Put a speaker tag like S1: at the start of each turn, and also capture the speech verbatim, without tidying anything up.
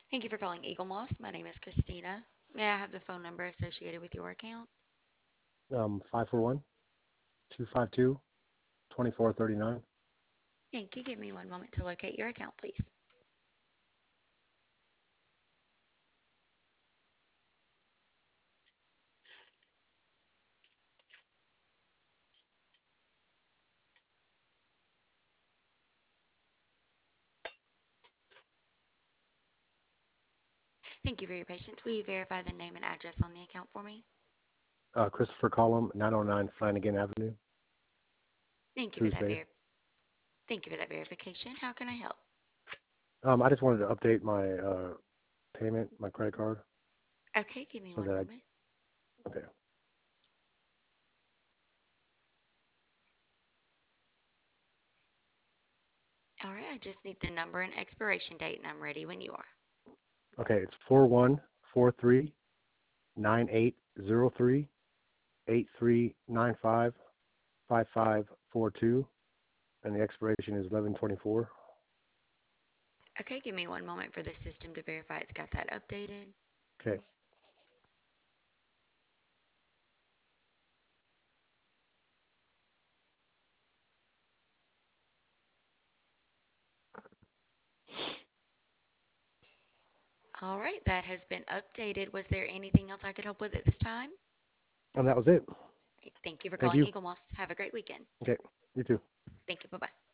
S1: Thank you for calling Eagle Moss. My name is Christina. May I have the phone number associated with your account?
S2: Um, five four one two five two twenty four thirty nine.
S1: Thank you. Give me one moment to locate your account, please. Thank you for your patience. Will you verify the name and address on the account for me?
S2: Uh, Christopher Collum, nine oh nine Flanagan Avenue,
S1: Thank you for
S2: Coos
S1: that
S2: Bay.
S1: ver- Thank you for that verification. How can I help?
S2: Um, I just wanted to update my uh, payment, my credit card,
S1: Okay, give me
S2: so
S1: one
S2: that
S1: moment.
S2: I, okay.
S1: All right, I just need the number and expiration date, and I'm ready when you are.
S2: Okay, it's four one four three nine eight zero three eight three nine five five five four two, and the expiration is eleven twenty-four.
S1: Okay, give me one moment for the system to verify it's got that updated.
S2: Okay.
S1: All right, that has been updated. Was there anything else I could help with at this time?
S2: And that was it.
S1: Thank you for
S2: Thank
S1: calling
S2: you.
S1: Eagle Moss. Have a great weekend.
S2: Okay. You too.
S1: Thank you. Bye bye.